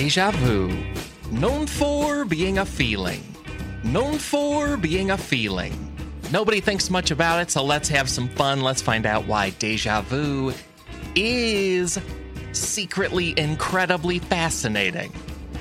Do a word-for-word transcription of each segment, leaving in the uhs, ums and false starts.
Deja vu. Known for being a feeling. Known for being a feeling. Nobody thinks much about it, so let's have some fun. Let's find out why deja vu is secretly incredibly fascinating.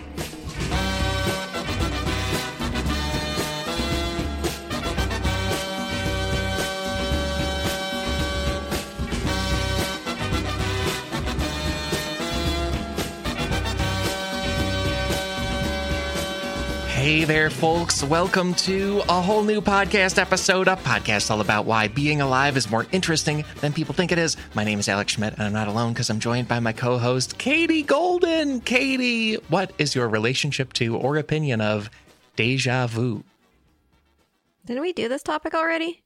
Hey there, folks. Welcome to a whole new podcast episode, a podcast all about why being alive is more interesting than people think it is. My name is Alex Schmidt, and I'm not alone because I'm joined by my co-host, Katie Golden. Katie, what is your relationship to or opinion of deja vu? Didn't we do this topic already?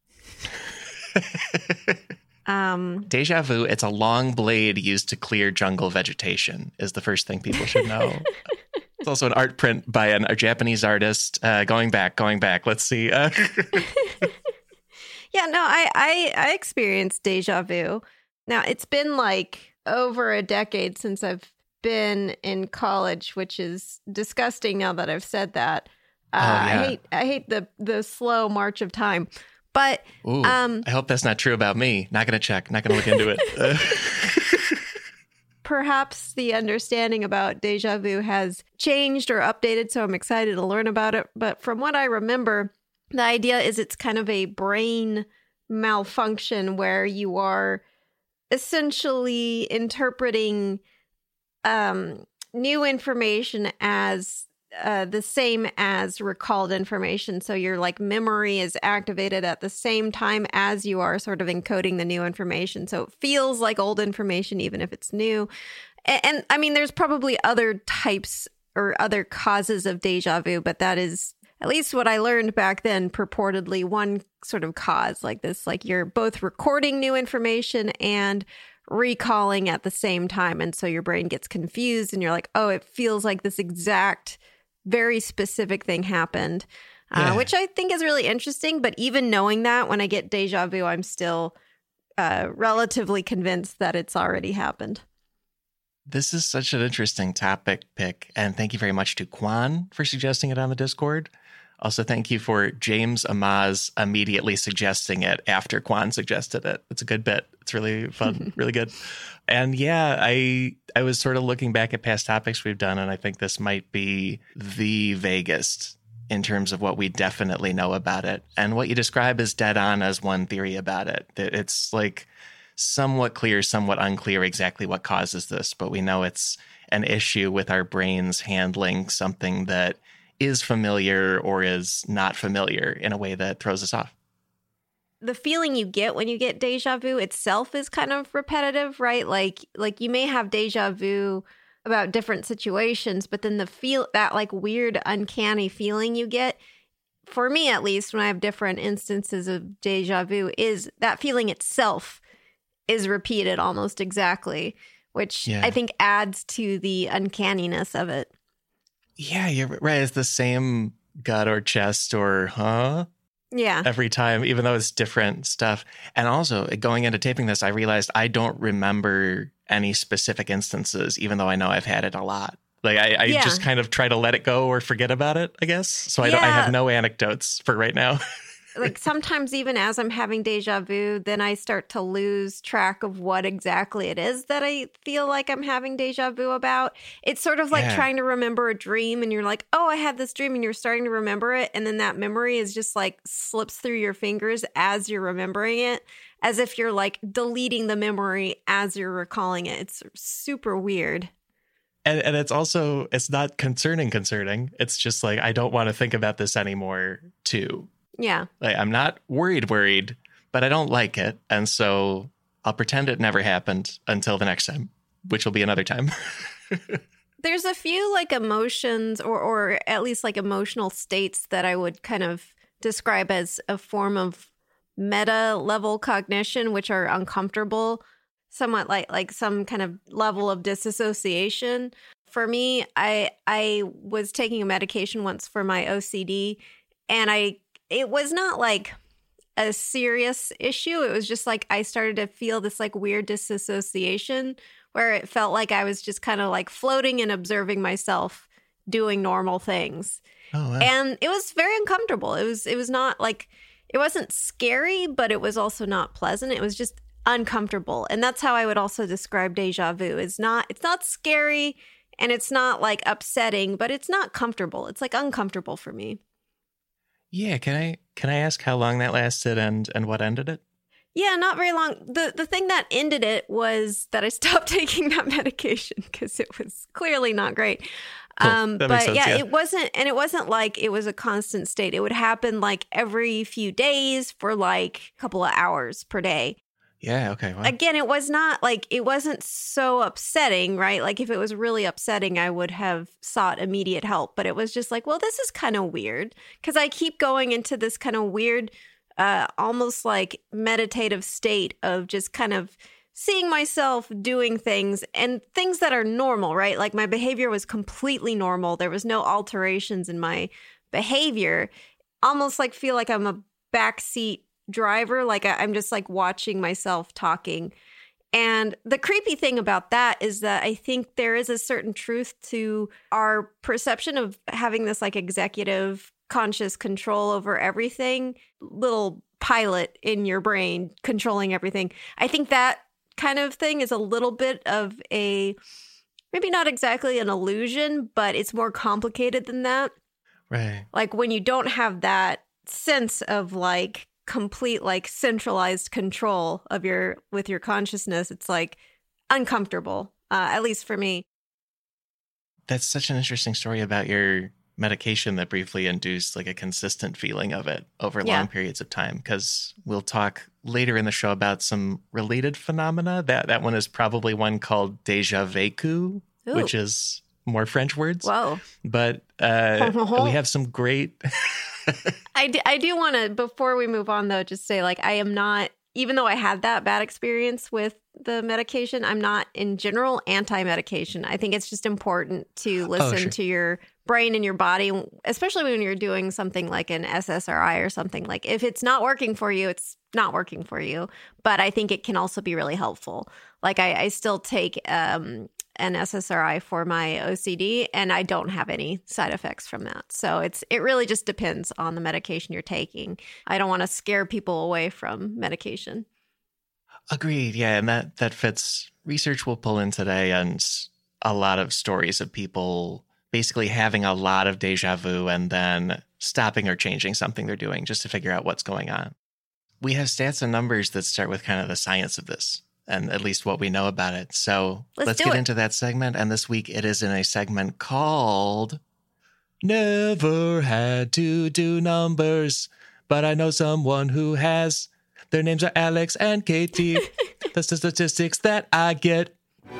um, Deja vu, it's a long blade used to clear jungle vegetation, is the first thing people should know. It's also an art print by an, a Japanese artist. Uh, going back, going back. Let's see. Uh. yeah, no, I, I I experienced deja vu. Now, it's been like over a decade since I've been in college, which is disgusting now that I've said that. Uh, oh, yeah. I hate I hate the the slow march of time. But Ooh, um, I hope that's not true about me. Not going to check. Not going to look into it. Uh. Perhaps the understanding about deja vu has changed or updated, so I'm excited to learn about it. But from what I remember, the idea is it's kind of a brain malfunction where you are essentially interpreting um, new information as uh, the same as recalled information. So your like memory is activated at the same time as you are sort of encoding the new information. So it feels like old information, even if it's new. And, and I mean, there's probably other types or other causes of deja vu, but that is at least what I learned back then, purportedly one sort of cause like this, like you're both recording new information and recalling at the same time. And so your brain gets confused and you're like, oh, it feels like this exact very specific thing happened, uh, yeah. which I think is really interesting. But even knowing that, when I get deja vu, I'm still uh, relatively convinced that it's already happened. This is such an interesting topic pick. And thank you very much to Quan for suggesting it on the Discord. Also, thank you for James Amaz immediately suggesting it after Quan suggested it. It's a good bit. It's really fun, really good. And yeah, I I was sort of looking back at past topics we've done, and I think this might be the vaguest in terms of what we definitely know about it. And what you describe is dead on as one theory about it. It's like somewhat clear, somewhat unclear exactly what causes this, but we know it's an issue with our brains handling something that is familiar or is not familiar in a way that throws us off. The feeling you get when you get deja vu itself is kind of repetitive, right? Like, like you may have deja vu about different situations, but then the feel that like weird, uncanny feeling you get, for me at least, when I have different instances of deja vu, is that feeling itself is repeated almost exactly, which yeah. I think adds to the uncanniness of it. Yeah, you're right. It's the same gut or chest or huh? Yeah. Every time, even though it's different stuff. And also, going into taping this, I realized I don't remember any specific instances, even though I know I've had it a lot. Like, I, I yeah. just kind of try to let it go or forget about it, I guess. So I, yeah. don't, I have no anecdotes for right now. Like, sometimes even as I'm having deja vu, then I start to lose track of what exactly it is that I feel like I'm having deja vu about. It's sort of like yeah. trying to remember a dream, and you're like, oh, I had this dream, and you're starting to remember it. And then that memory is just like slips through your fingers as you're remembering it, as if you're like deleting the memory as you're recalling it. It's super weird. And and it's also, it's not concerning concerning. It's just like, I don't want to think about this anymore too. Yeah. Like, I'm not worried, worried, but I don't like it. And so I'll pretend it never happened until the next time, which will be another time. There's a few like emotions or, or at least like emotional states that I would kind of describe as a form of meta level cognition, which are uncomfortable, somewhat like like some kind of level of disassociation. For me, I I was taking a medication once for my O C D, and I it was not like a serious issue. It was just like I started to feel this like weird disassociation where it felt like I was just kind of like floating and observing myself doing normal things. Oh, wow. And it was very uncomfortable. It was it was not like, it wasn't scary, but it was also not pleasant. It was just uncomfortable. And that's how I would also describe deja vu. It's not it's not scary and it's not like upsetting, but it's not comfortable. It's like uncomfortable for me. Yeah, can I can I ask how long that lasted and and what ended it? Yeah, not very long. The the thing that ended it was that I stopped taking that medication because it was clearly not great. Cool. Um, That but makes sense, yeah, yeah. it wasn't, and it wasn't like it was a constant state. It would happen like every few days for like a couple of hours per day. Yeah, okay. Well, Again, it was not like, it wasn't so upsetting, right? Like if it was really upsetting, I would have sought immediate help. But it was just like, well, this is kind of weird because I keep going into this kind of weird, uh, almost like meditative state of just kind of seeing myself doing things and things that are normal, right? Like my behavior was completely normal. There was no alterations in my behavior. Almost like feel like I'm a backseat driver. Like I, I'm just like watching myself talking. And the creepy thing about that is that I think there is a certain truth to our perception of having this like executive conscious control over everything, little pilot in your brain controlling everything. I think that kind of thing is a little bit of a, maybe not exactly an illusion, but it's more complicated than that. right. Like when you don't have that sense of like complete like centralized control of your with your consciousness, it's like uncomfortable, uh, at least for me. That's such an interesting story about your medication that briefly induced like a consistent feeling of it over Yeah. long periods of time, because we'll talk later in the show about some related phenomena. That that one is probably one called déjà vécu, Ooh. which is more French words. Whoa. But uh, we have some great... I do, I do want to, before we move on though, just say like I am not, even though I had that bad experience with the medication, I'm not in general anti-medication. I think it's just important to listen sure. to your brain and your body, especially when you're doing something like an S S R I or something. Like if it's not working for you, it's not working for you. But I think it can also be really helpful. Like I, I still take um, an S S R I for my O C D, and I don't have any side effects from that. So it's it really just depends on the medication you're taking. I don't want to scare people away from medication. Agreed. Yeah, and that that fits. Research we'll pull in today, and a lot of stories of people basically having a lot of deja vu and then stopping or changing something they're doing just to figure out what's going on. We have stats and numbers that start with kind of the science of this, and at least what we know about it. So Let's let's do get it. into that segment. And this week it is in a segment called Never Had to Do Numbers, but I know someone who has. Their names are Alex and Katie. That's the statistics that I get.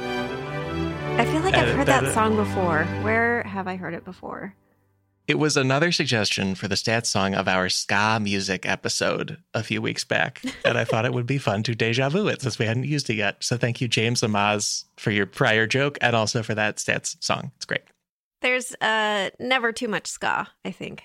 I feel like I've Edit heard that that in. song before. Where have I heard it before? It was another suggestion for the stats song of our ska music episode a few weeks back. And I thought it would be fun to deja vu it since we hadn't used it yet. So thank you, James Amaz, for your prior joke and also for that stats song. It's great. There's uh, never too much ska, I think.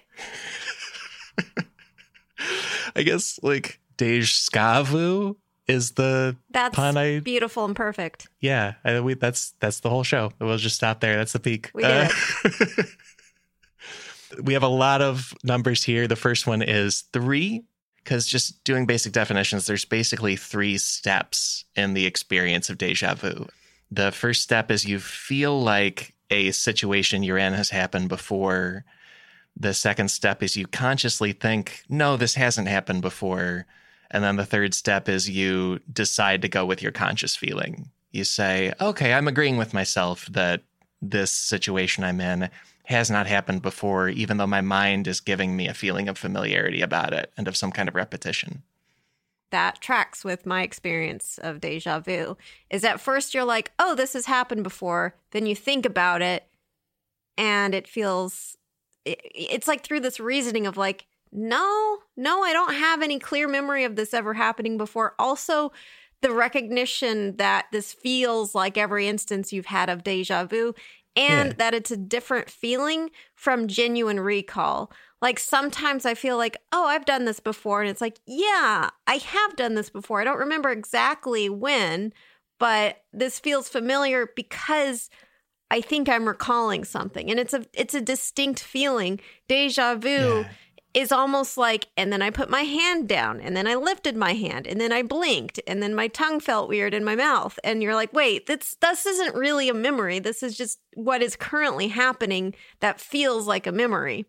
I guess like Dej Ska Vu is the That's pun I... beautiful and perfect. Yeah, I, we, that's that's the whole show. We'll just stop there. That's the peak. We did it. We have a lot of numbers here. The first one is three, because just doing basic definitions, there's basically three steps in the experience of deja vu. The first step is you feel like a situation you're in has happened before. The second step is you consciously think, no, this hasn't happened before. And then the third step is you decide to go with your conscious feeling. You say, okay, I'm agreeing with myself that this situation I'm in has not happened before, even though my mind is giving me a feeling of familiarity about it and of some kind of repetition. That tracks with my experience of deja vu. Is at first you're like, oh, this has happened before. Then you think about it and it feels, it, it's like through this reasoning of like, no, no, I don't have any clear memory of this ever happening before. Also, the recognition that this feels like every instance you've had of deja vu, and Yeah. that it's a different feeling from genuine recall. Like sometimes I feel like, oh, I've done this before. And it's like, yeah, I have done this before. I don't remember exactly when, but this feels familiar because I think I'm recalling something. And it's a it's a distinct feeling. Deja vu yeah. is almost like, and then I put my hand down, and then I lifted my hand, and then I blinked, and then my tongue felt weird in my mouth. And you're like, wait, this, this isn't really a memory. This is just what is currently happening that feels like a memory.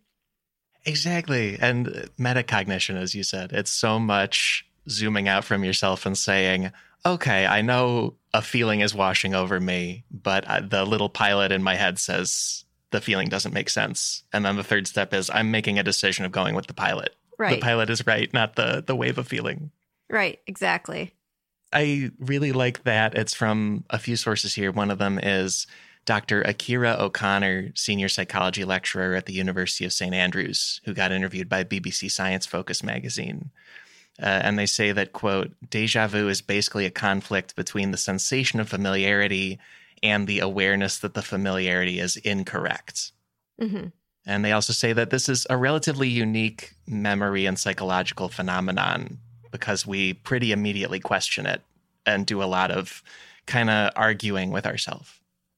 Exactly. And metacognition, as you said, it's so much zooming out from yourself and saying, okay, I know a feeling is washing over me, but the little pilot in my head says the feeling doesn't make sense. And then the third step is I'm making a decision of going with the pilot. Right. The pilot is right, not the, the wave of feeling. Right, exactly. I really like that. It's from a few sources here. One of them is Doctor Akira O'Connor, senior psychology lecturer at the University of Saint Andrews, who got interviewed by B B C Science Focus magazine. Uh, and they say that, quote, deja vu is basically a conflict between the sensation of familiarity and the awareness that the familiarity is incorrect. Mm-hmm. And they also say that this is a relatively unique memory and psychological phenomenon because we pretty immediately question it and do a lot of kind of arguing with ourselves.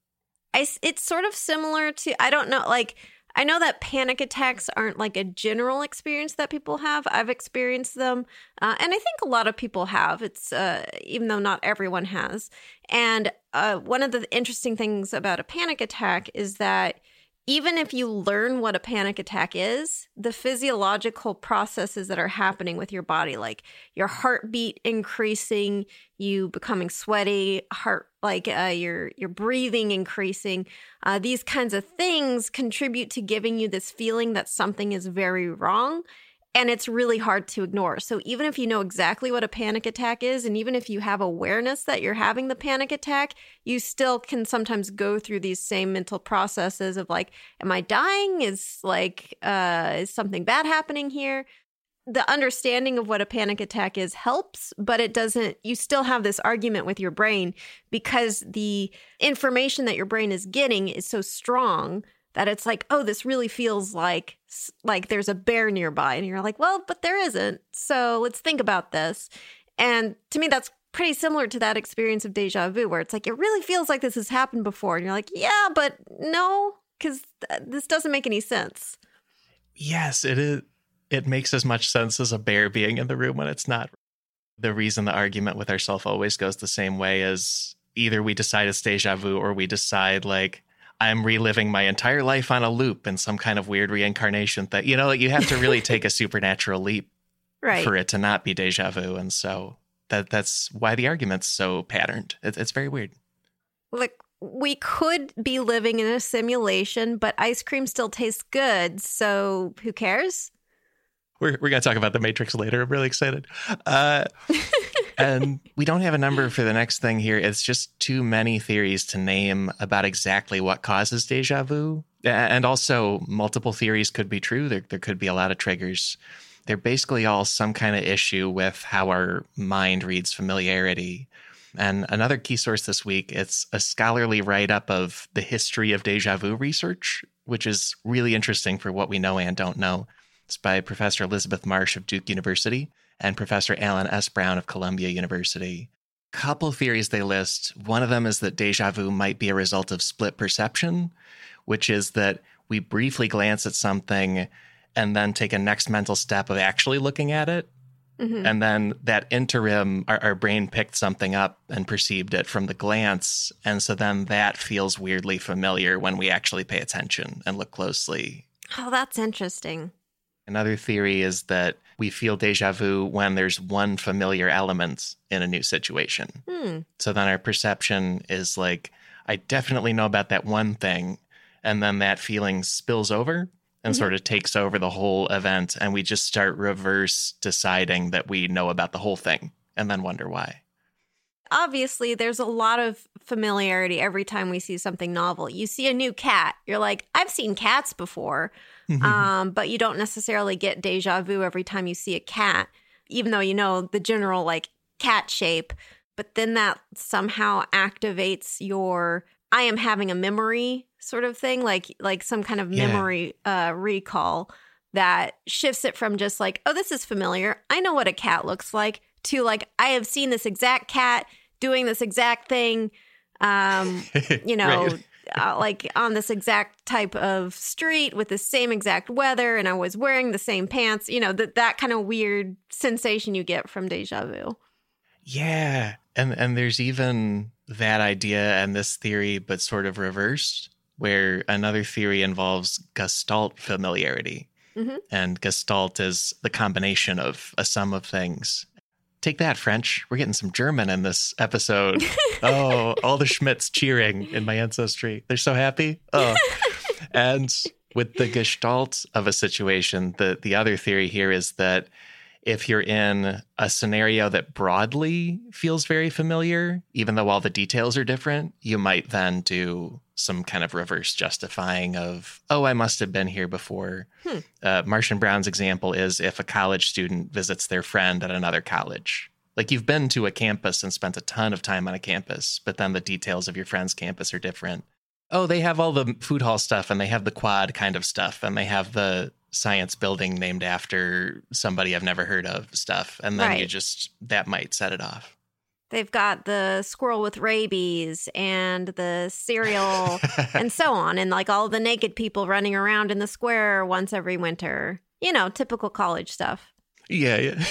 I, it's sort of similar to, I don't know, like, I know that panic attacks aren't like a general experience that people have. I've experienced them. Uh, and I think a lot of people have. It's uh, even though not everyone has. And uh, one of the interesting things about a panic attack is that even if you learn what a panic attack is, the physiological processes that are happening with your body, like your heartbeat increasing, you becoming sweaty, heart like uh, your your breathing increasing, uh, these kinds of things contribute to giving you this feeling that something is very wrong. And it's really hard to ignore. So even if you know exactly what a panic attack is, and even if you have awareness that you're having the panic attack, you still can sometimes go through these same mental processes of like, am I dying? Is like, uh, is something bad happening here? The understanding of what a panic attack is helps, but it doesn't, you still have this argument with your brain because the information that your brain is getting is so strong that it's like, oh, this really feels like like there's a bear nearby. And you're like, well, but there isn't. So let's think about this. And to me, that's pretty similar to that experience of deja vu, where it's like, it really feels like this has happened before. And you're like, yeah, but no, because th- this doesn't make any sense. Yes, it is. It makes as much sense as a bear being in the room when it's not. The reason the argument with ourselves always goes the same way is either we decide it's deja vu or we decide like, I'm reliving my entire life on a loop in some kind of weird reincarnation that, you know, you have to really take a supernatural leap right. for it to not be deja vu. And so that that's why the argument's so patterned. It, it's very weird. Like, we could be living in a simulation, but ice cream still tastes good. So who cares? We're, we're going to talk about the Matrix later. I'm really excited. Uh, and we don't have a number for the next thing here. It's just too many theories to name about exactly what causes deja vu. And also, multiple theories could be true. There, there could be a lot of triggers. They're basically all some kind of issue with how our mind reads familiarity. And another key source this week, it's a scholarly write-up of the history of deja vu research, which is really interesting for what we know and don't know. It's by Professor Elizabeth Marsh of Duke University and Professor Alan S. Brown of Columbia University. Couple theories they list. One of them is that deja vu might be a result of split perception, which is that we briefly glance at something and then take a next mental step of actually looking at it. Mm-hmm. And then that interim, our, our brain picked something up and perceived it from the glance. And so then that feels weirdly familiar when we actually pay attention and look closely. Oh, that's interesting. Another theory is that we feel deja vu when there's one familiar element in a new situation. Hmm. So then our perception is like, I definitely know about that one thing. And then that feeling spills over and mm-hmm. sort of takes over the whole event. And we just start reverse deciding that we know about the whole thing and then wonder why. Obviously, there's a lot of familiarity every time we see something novel. You see a new cat, you're like, I've seen cats before, um, but you don't necessarily get deja vu every time you see a cat, even though you know the general like cat shape. But then that somehow activates your, I am having a memory sort of thing, like like some kind of memory yeah. uh, recall that shifts it from just like, oh, this is familiar, I know what a cat looks like, to like, I have seen this exact cat doing this exact thing, um, you know, Right. uh, like on this exact type of street with the same exact weather, and I was wearing the same pants, you know, that that kind of weird sensation you get from deja vu. Yeah. And and there's even that idea and this theory, but sort of reversed, where another theory involves Gestalt familiarity. Mm-hmm. And Gestalt is the combination of a sum of things. Take that, French. We're getting some German in this episode. Oh, all the Schmidts cheering in my ancestry. They're so happy. Oh. And with the Gestalt of a situation, the, the other theory here is that if you're in a scenario that broadly feels very familiar, even though all the details are different, you might then do some kind of reverse justifying of, oh, I must have been here before. Hmm. Uh, Martian Brown's example is if a college student visits their friend at another college. Like you've been to a campus and spent a ton of time on a campus, but then the details of your friend's campus are different. Oh, they have all the food hall stuff and they have the quad kind of stuff and they have the science building named after somebody I've never heard of stuff. And then Right. you just, that might set it off. They've got the squirrel with rabies and the cereal and so on. And like all the naked people running around in the square once every winter. You know, typical college stuff. Yeah, yeah.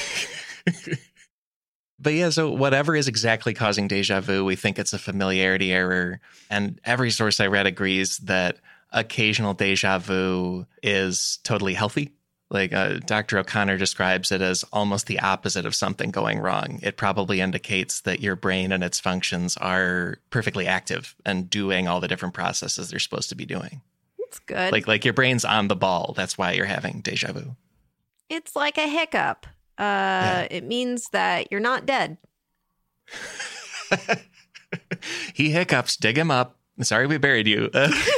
But yeah, so whatever is exactly causing deja vu, we think it's a familiarity error. And every source I read agrees that occasional deja vu is totally healthy. Like uh, Doctor O'Connor describes it as almost the opposite of something going wrong. It probably indicates that your brain and its functions are perfectly active and doing all the different processes they're supposed to be doing. That's good. Like, like your brain's on the ball. That's why you're having deja vu. It's like a hiccup. Uh, yeah. It means that you're not dead. He hiccups. Dig him up. Sorry we buried you.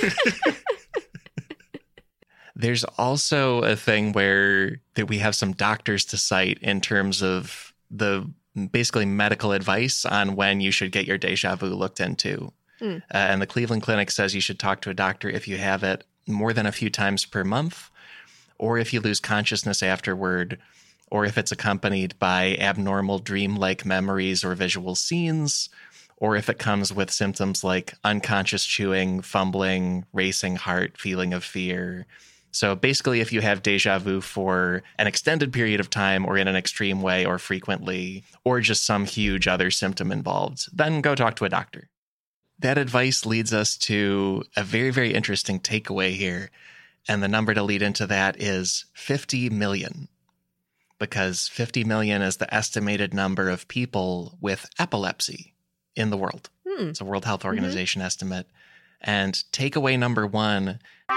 There's also a thing where that we have some doctors to cite in terms of the basically medical advice on when you should get your deja vu looked into. Mm. Uh, and the Cleveland Clinic says you should talk to a doctor if you have it more than a few times per month, or if you lose consciousness afterward, or if it's accompanied by abnormal dream-like memories or visual scenes, or if it comes with symptoms like unconscious chewing, fumbling, racing heart, feeling of fear. So basically, if you have deja vu for an extended period of time or in an extreme way or frequently, or just some huge other symptom involved, then go talk to a doctor. That advice leads us to a very, very interesting takeaway here. And the number to lead into that is fifty million. Because fifty million is the estimated number of people with epilepsy in the world. Hmm. It's a World Health Organization mm-hmm. estimate. And takeaway number one,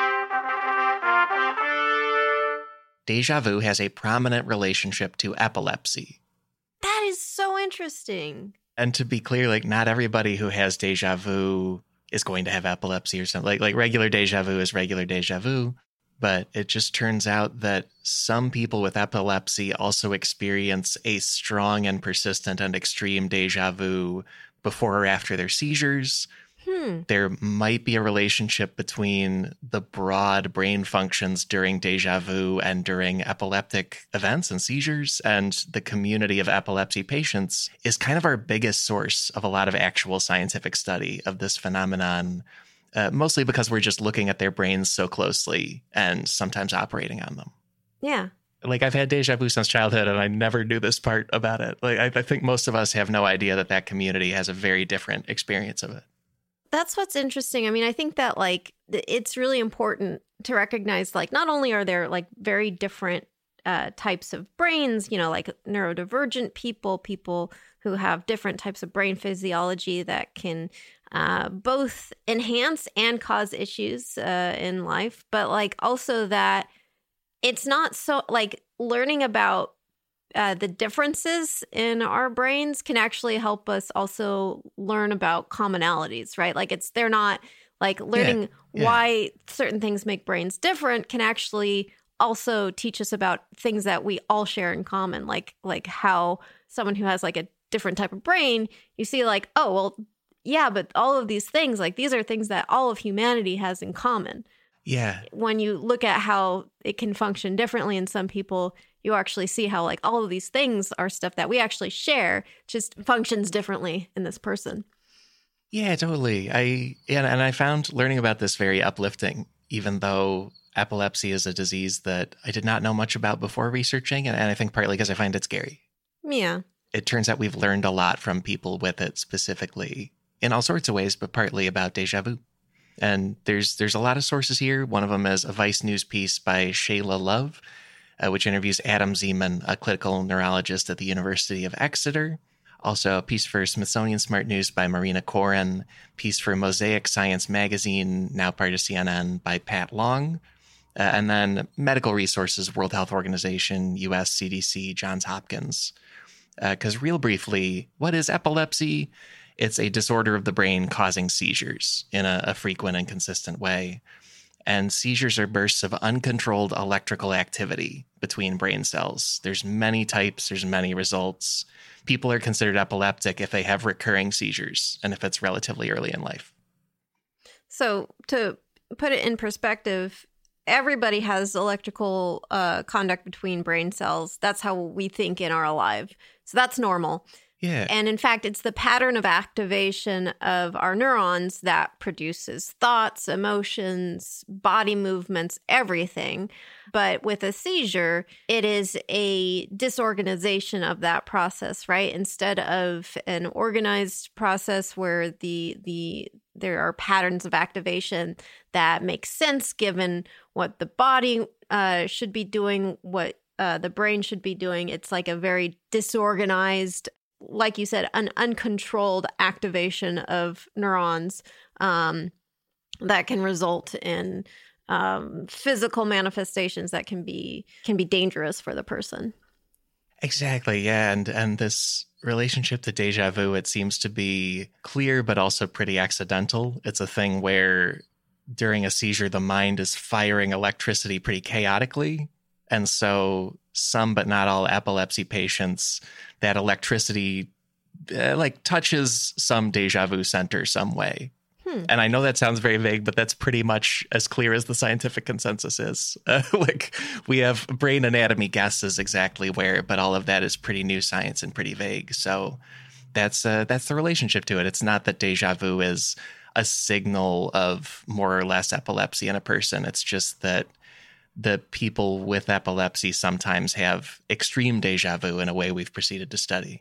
deja vu has a prominent relationship to epilepsy. That is so interesting. And to be clear, like not everybody who has deja vu is going to have epilepsy or something. Like, like regular deja vu is regular deja vu. But it just turns out that some people with epilepsy also experience a strong and persistent and extreme deja vu before or after their seizures. Hmm. There might be a relationship between the broad brain functions during deja vu and during epileptic events and seizures. And the community of epilepsy patients is kind of our biggest source of a lot of actual scientific study of this phenomenon. Uh, mostly because we're just looking at their brains so closely and sometimes operating on them. Yeah. Like I've had deja vu since childhood and I never knew this part about it. Like I, I think most of us have no idea that that community has a very different experience of it. That's what's interesting. I mean, I think that like it's really important to recognize like not only are there like very different uh, types of brains, you know, like neurodivergent people, people who have different types of brain physiology that can Uh, both enhance and cause issues uh, in life, but like also that it's not so like learning about uh, the differences in our brains can actually help us also learn about commonalities, right? Like it's they're not like learning yeah, yeah. why certain things make brains different can actually also teach us about things that we all share in common, like like how someone who has like a different type of brain, you see like, oh, well, yeah, but all of these things, like these are things that all of humanity has in common. Yeah. When you look at how it can function differently in some people, you actually see how like all of these things are stuff that we actually share, just functions differently in this person. Yeah, totally. I and, and I found learning about this very uplifting, even though epilepsy is a disease that I did not know much about before researching, and, and I think partly because I find it scary. Yeah. It turns out we've learned a lot from people with it specifically in all sorts of ways, but partly about deja vu. And there's there's a lot of sources here. One of them is a Vice News piece by Shayla Love, uh, which interviews Adam Zeman, a clinical neurologist at the University of Exeter. Also a piece for Smithsonian Smart News by Marina Koren, piece for Mosaic Science Magazine, now part of C N N, by Pat Long, uh, and then medical resources, World Health Organization, U S C D C, Johns Hopkins. Because uh, real briefly, what is epilepsy? It's a disorder of the brain causing seizures in a, a frequent and consistent way. And seizures are bursts of uncontrolled electrical activity between brain cells. There's many types, there's many results. People are considered epileptic if they have recurring seizures and if it's relatively early in life. So to put it in perspective, everybody has electrical uh, conduct between brain cells. That's how we think and are alive. So that's normal. Yeah. And in fact, it's the pattern of activation of our neurons that produces thoughts, emotions, body movements, everything. But with a seizure, it is a disorganization of that process, right? Instead of an organized process where the the there are patterns of activation that make sense given what the body uh, should be doing, what uh, the brain should be doing. It's like a very disorganized, like you said, an uncontrolled activation of neurons um, that can result in um, physical manifestations that can be can be dangerous for the person. Exactly, yeah, and and this relationship to deja vu, it seems to be clear, but also pretty accidental. It's a thing where during a seizure, the mind is firing electricity pretty chaotically, and so some, but not all, epilepsy patients, that electricity uh, like touches some deja vu center some way. Hmm. And I know that sounds very vague, but that's pretty much as clear as the scientific consensus is. Uh, like we have brain anatomy guesses exactly where, but all of that is pretty new science and pretty vague. So that's uh, that's the relationship to it. It's not that deja vu is a signal of more or less epilepsy in a person. It's just that the people with epilepsy sometimes have extreme deja vu in a way we've proceeded to study.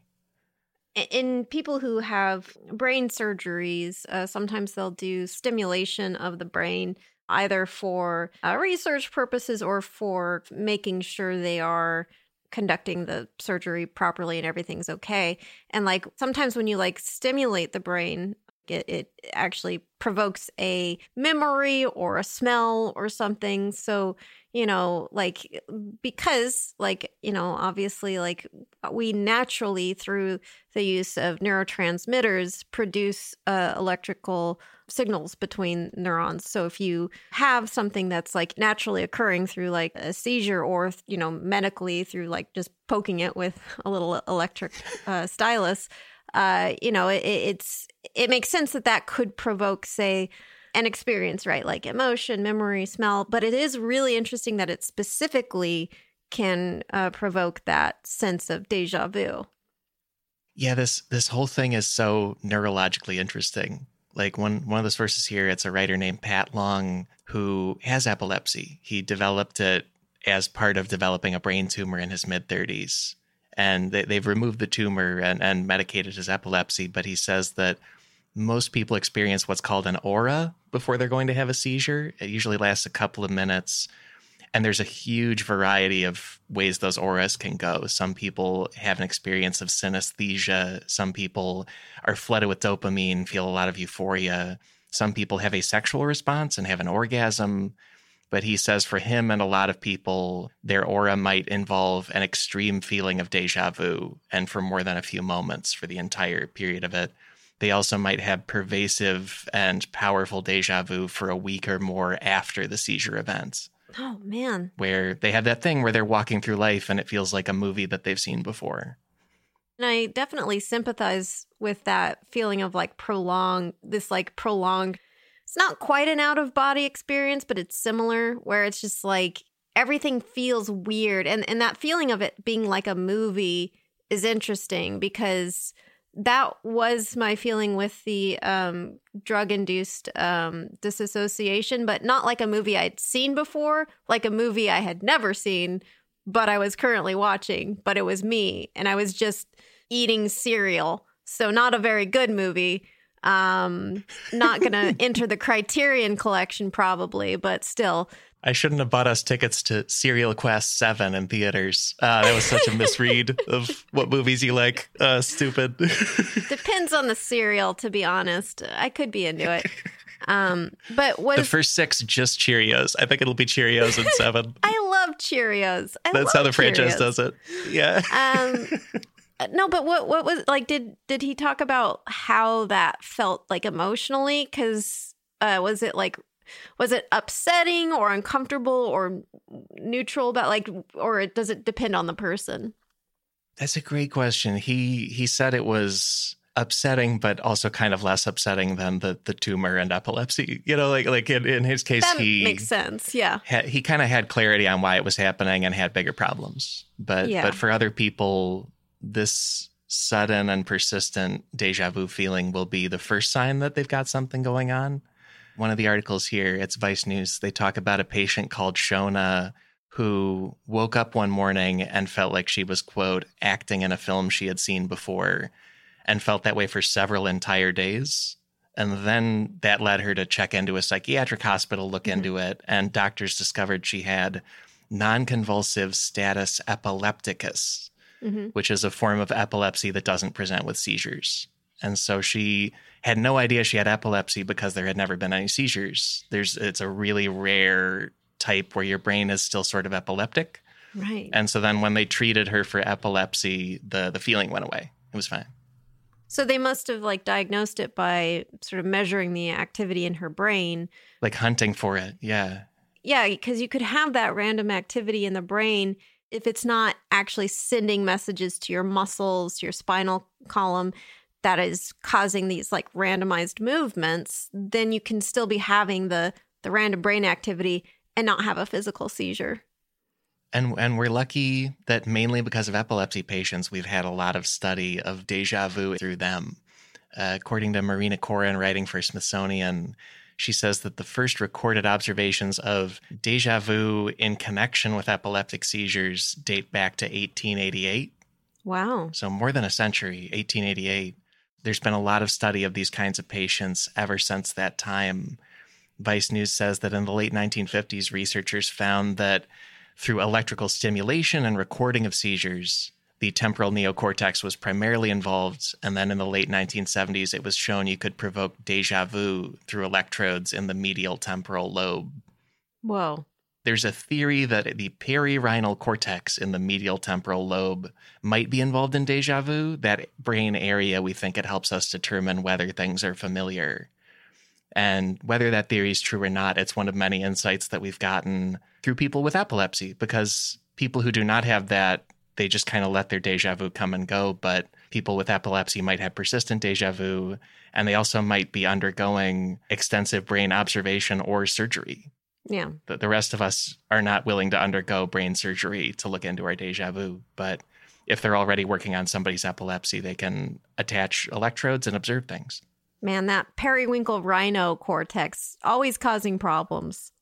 In people who have brain surgeries, uh, sometimes they'll do stimulation of the brain, either for uh, research purposes or for making sure they are conducting the surgery properly and everything's okay. And like sometimes when you like stimulate the brain, it, it actually provokes a memory or a smell or something. So, you know, like, because like, you know, obviously like we naturally through the use of neurotransmitters produce uh, electrical signals between neurons. So if you have something that's like naturally occurring through like a seizure or, you know, medically through like just poking it with a little electric uh, stylus, uh, you know, it, it's, it makes sense that that could provoke, say, an experience, right? Like emotion, memory, smell. But it is really interesting that it specifically can uh, provoke that sense of deja vu. Yeah, this this whole thing is so neurologically interesting. Like one, one of the sources here, it's a writer named Pat Long who has epilepsy. He developed it as part of developing a brain tumor in his mid-thirties. And they, they've removed the tumor and, and medicated his epilepsy. But he says that most people experience what's called an aura before they're going to have a seizure. It usually lasts a couple of minutes. And there's a huge variety of ways those auras can go. Some people have an experience of synesthesia. Some people are flooded with dopamine, feel a lot of euphoria. Some people have a sexual response and have an orgasm. But he says for him and a lot of people, their aura might involve an extreme feeling of deja vu, and for more than a few moments for the entire period of it. They also might have pervasive and powerful deja vu for a week or more after the seizure event. Oh, man. Where they have that thing where they're walking through life and it feels like a movie that they've seen before. And I definitely sympathize with that feeling of like prolonged, this like prolonged, it's not quite an out of body experience, but it's similar where it's just like, everything feels weird. And, and that feeling of it being like a movie is interesting because that was my feeling with the um, drug-induced um, disassociation, but not like a movie I'd seen before, like a movie I had never seen, but I was currently watching, but it was me, and I was just eating cereal. So not a very good movie. Um, not going to enter the Criterion collection probably, but still. I shouldn't have bought us tickets to Serial Quest seven in theaters. Uh, that was such a misread of what movies you like. Uh, stupid. Depends on the cereal, to be honest. I could be into it. Um, but was the first six just Cheerios? I think it'll be Cheerios in seven. I love Cheerios. I That's love how the Cheerios. franchise does it. Yeah. Um, no, but what what was like? Did did he talk about how that felt like emotionally? Because uh, was it like? Was it upsetting or uncomfortable or neutral about like, or does it depend on the person? That's a great question. He he said it was upsetting, but also kind of less upsetting than the the tumor and epilepsy. You know, like like in, in his case, that he makes sense. Yeah, ha- he kind of had clarity on why it was happening and had bigger problems. But yeah. but for other people, this sudden and persistent deja vu feeling will be the first sign that they've got something going on. One of the articles here, it's Vice News, they talk about a patient called Shona who woke up one morning and felt like she was, quote, acting in a film she had seen before and felt that way for several entire days. And then that led her to check into a psychiatric hospital, look mm-hmm. into it, and doctors discovered she had non-convulsive status epilepticus, mm-hmm. which is a form of epilepsy that doesn't present with seizures. And so she had no idea she had epilepsy because there had never been any seizures. There's it's a really rare type where your brain is still sort of epileptic. Right. And so then when they treated her for epilepsy, the the feeling went away. It was fine. So they must have like diagnosed it by sort of measuring the activity in her brain. Like hunting for it. Yeah. Yeah, because you could have that random activity in the brain if it's not actually sending messages to your muscles, to your spinal column, that is causing these like randomized movements, then you can still be having the the random brain activity and not have a physical seizure. And and we're lucky that mainly because of epilepsy patients, we've had a lot of study of deja vu through them. Uh, according to Marina Koren, writing for Smithsonian, she says that the first recorded observations of deja vu in connection with epileptic seizures date back to eighteen eighty-eight. Wow. So more than a century, eighteen eighty-eight. There's been a lot of study of these kinds of patients ever since that time. Vice News says that in the late nineteen fifties, researchers found that through electrical stimulation and recording of seizures, the temporal neocortex was primarily involved. And then in the late nineteen seventies, it was shown you could provoke deja vu through electrodes in the medial temporal lobe. Whoa. There's a theory that the perirhinal cortex in the medial temporal lobe might be involved in deja vu. That brain area, we think it helps us determine whether things are familiar. And whether that theory is true or not, it's one of many insights that we've gotten through people with epilepsy, because people who do not have that, they just kind of let their deja vu come and go. But people with epilepsy might have persistent deja vu, and they also might be undergoing extensive brain observation or surgery. Yeah. The, the rest of us are not willing to undergo brain surgery to look into our deja vu. But if they're already working on somebody's epilepsy, they can attach electrodes and observe things. Man, that periwinkle rhino cortex always causing problems.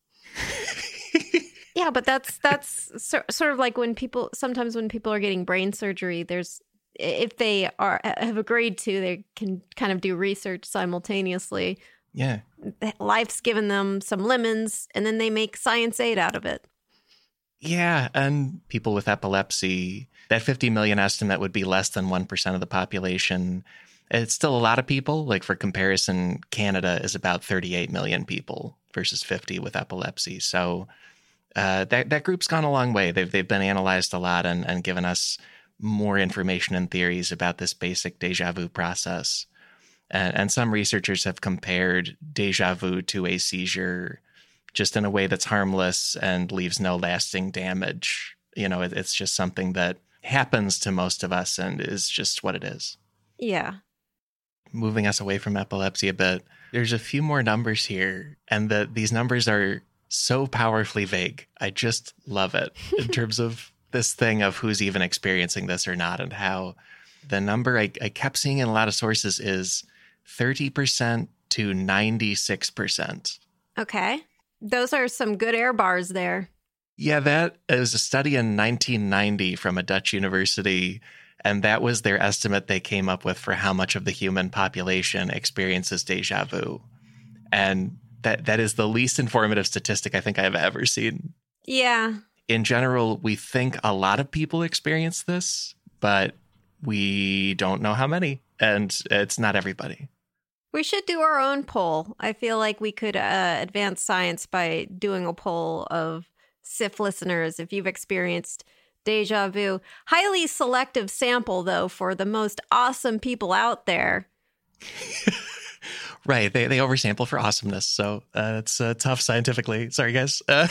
Yeah, but that's that's so, sort of like when people sometimes when people are getting brain surgery, there's if they are have agreed to, they can kind of do research simultaneously. Yeah. Life's given them some lemons, and then they make science aid out of it. Yeah, and people with epilepsy, that fifty million estimate would be less than one percent of the population. It's still a lot of people. Like, for comparison, Canada is about thirty-eight million people versus fifty with epilepsy. So uh, that that group's gone a long way. They've they've been analyzed a lot and, and given us more information and theories about this basic deja vu process. And, and some researchers have compared deja vu to a seizure, just in a way that's harmless and leaves no lasting damage. You know, it, it's just something that happens to most of us and is just what it is. Yeah. Moving us away from epilepsy a bit, there's a few more numbers here, and the, these numbers are so powerfully vague. I just love it in terms of this thing of who's even experiencing this or not, and how the number I, I kept seeing in a lot of sources is thirty percent to ninety-six percent. Okay. Those are some good air bars there. Yeah, that is a study in nineteen ninety from a Dutch university, and that was their estimate they came up with for how much of the human population experiences déjà vu. And that that is the least informative statistic I think I've ever seen. Yeah. In general, we think a lot of people experience this, but we don't know how many, and it's not everybody. We should do our own poll. I feel like we could uh, advance science by doing a poll of S I F listeners if you've experienced déjà vu. Highly selective sample, though, for the most awesome people out there. Right. They they oversample for awesomeness. So uh, it's uh, tough scientifically. Sorry, guys. Uh,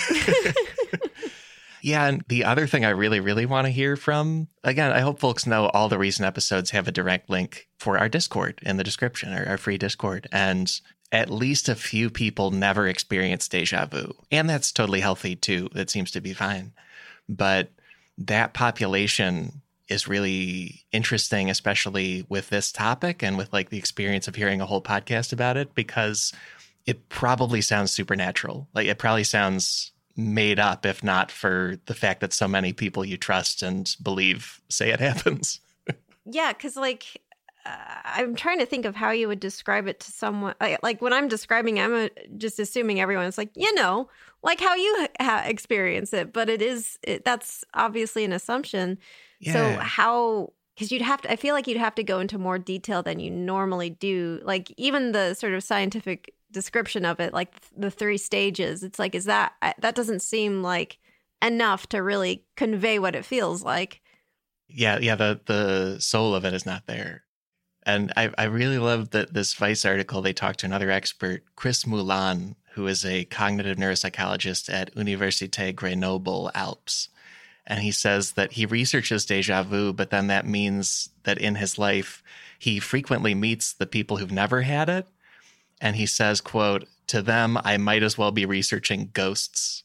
yeah. And the other thing I really, really want to hear from, again, I hope folks know all the recent episodes have a direct link for our Discord in the description, our, our free Discord. And at least a few people never experienced déjà vu. And that's totally healthy, too. That seems to be fine. But that population is really interesting, especially with this topic and with like the experience of hearing a whole podcast about it, because it probably sounds supernatural. Like it probably sounds made up, if not for the fact that so many people you trust and believe say it happens. Yeah, because like uh, I'm trying to think of how you would describe it to someone. Like, like when I'm describing, I'm a, just assuming everyone's like, you know, like how you ha- experience it. But it is it, that's obviously an assumption. Yeah. So how, because you'd have to, I feel like you'd have to go into more detail than you normally do. Like even the sort of scientific description of it, like the three stages, it's like, is that, that doesn't seem like enough to really convey what it feels like. Yeah. Yeah. The, the soul of it is not there. And I, I really love that this Vice article, they talked to another expert, Chris Moulin, who is a cognitive neuropsychologist at Université Grenoble Alpes. And he says that he researches déjà vu, but then that means that in his life, he frequently meets the people who've never had it. And he says, quote, to them, I might as well be researching ghosts.